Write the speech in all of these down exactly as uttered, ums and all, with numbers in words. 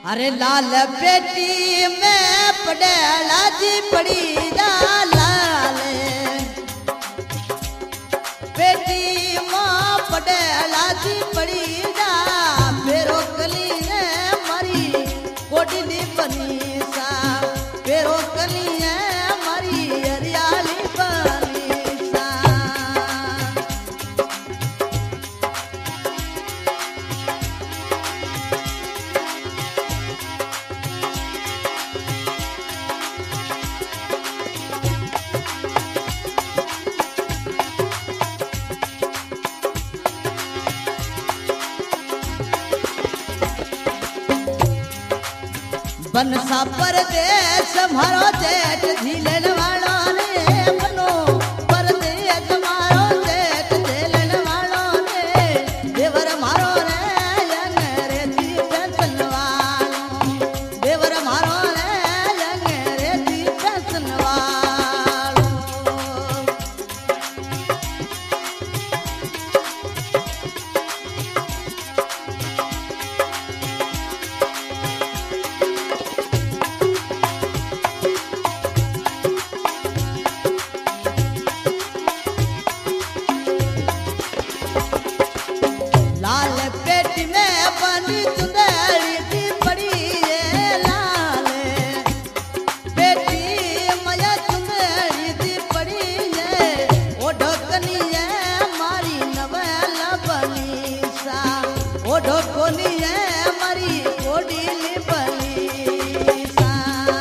अरे लाल पेटी में पड़ेला जी पड़ी जा लाल पेटी में पड़ेला जी पड़ी जा फेरो कली है मारी कोडी दी बनी सा फेरो कली है मारी हरियाली बनी सा। बनसा परदेश मारो जेठ झीलन वालो रे बनो परदेश मारो जेठ झीलन वालो रे देवर मारो रे अंग्रेजी फैशन वालो देवर मारो रे अंग्रेजी फैशन वालो। ढोकोनी है मरी कोडी बनी सा।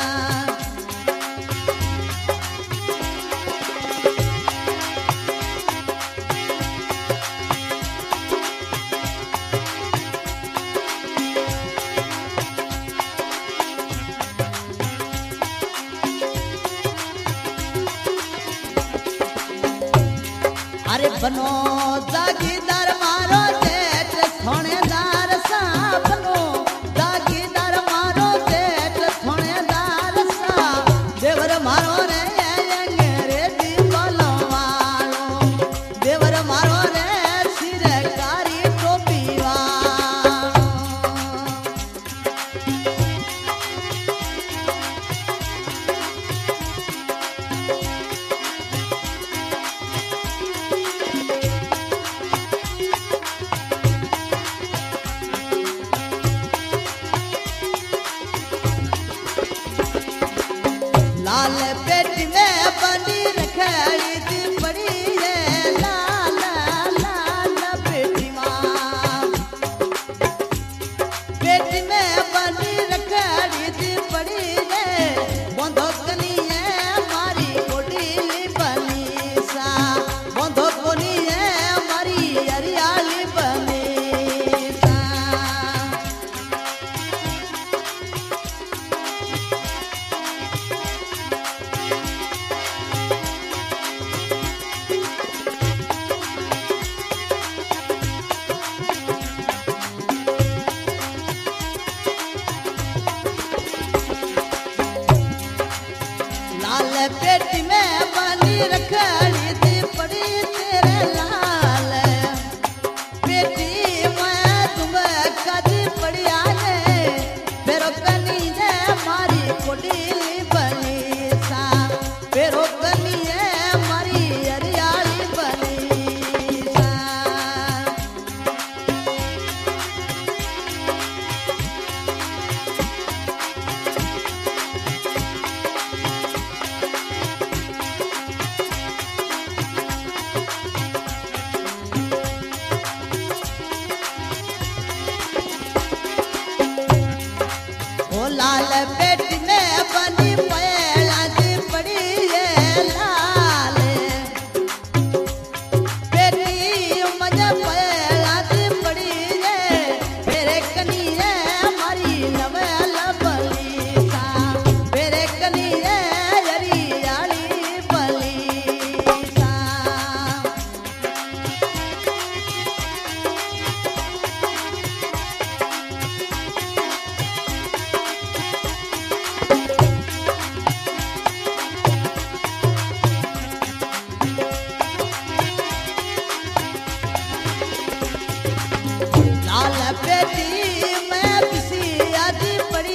अरे बनो जागीदार मारो जेठ थानेदार सा बनो जागीदार मारो जेठ थानेदार सा देवर मारो रे अंग्रेजी बोलो वालो देवर मारो रे सिरकारी टोपी वालो। लाल पेटी में बनी रखड़ी दी पड़ी है लाल लाल पेटी माँ पेटी में बनी रखड़ी दी पड़ी है बंधोकनी है मारी कोडी बनी सा बंधोकनी है मारी हरियाली बनी सा। लाल पेटी में बनी रखड़ी दी पड़ी तेरे लाल पेटी में तुम कदी पड़ी आने फेरो कनी है मारी कोडी बनी सा फेरो कनी है मारी हरियाली बनी सा। लाल पेटी में बनी पैला जी पड़ी है लाल पेटी मजा पैला जी पड़ी है फेरे कनी है मारी नवल बली सा फेरे कनी है हरियाली बली सा। लाल पेटी में पिसी आदि पड़ी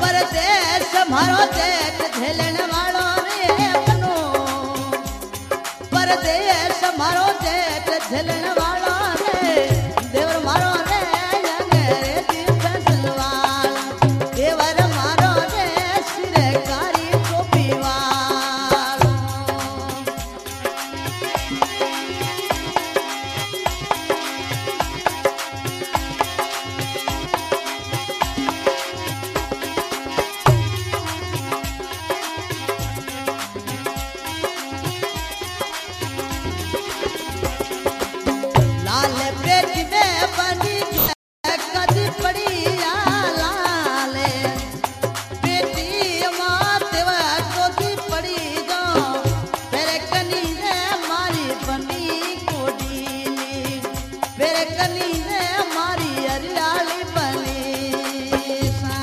परदेश मारो जेठ झेलण वालो रे बनो परदेश मारो जेठ झेलण वालो रे देवर मारो रे अंग्रेजी फैशन वाला देवर मारो रे सिरकारी टोपी वाला लाल पेटी में बनी कदी पड़ी लाल पेटी मातेवा कोदी पड़ी जो तेरे कनी ने मारी बनी कोडीली तेरे कनी ने मारी हरियाली बनी सा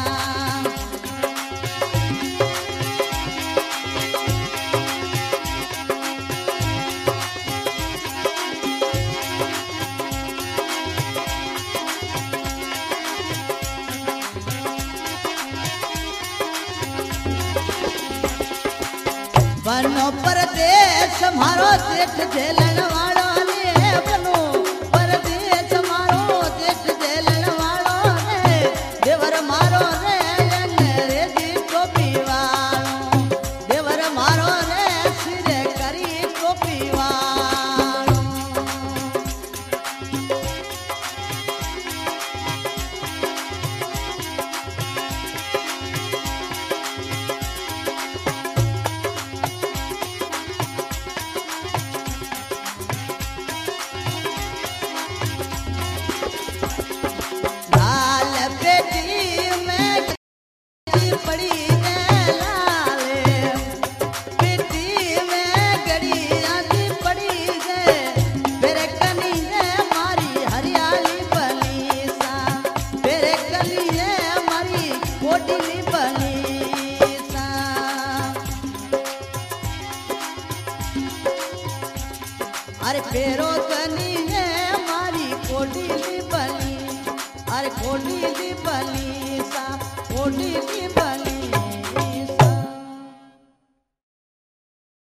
बनो परदेश मारो जेठ झेलण वालो रे बनो परदेश मारो जेठ झेलण वालो रे देवर मारो रे अंग्रेजी टोपी वालो देवर मारो रे सिरे करी टोपी वालो लाल पेटी में पड़ी है लाल पेटी में गड़ी आती पड़ी है मेरे कनी ने मारी हरियाली बनी सा मेरे कनी ने मारी कोडीली बनी सा अरे पेरो कनी ने मारी कोडीली बनी अरे कोडीली बनी सा कोडीली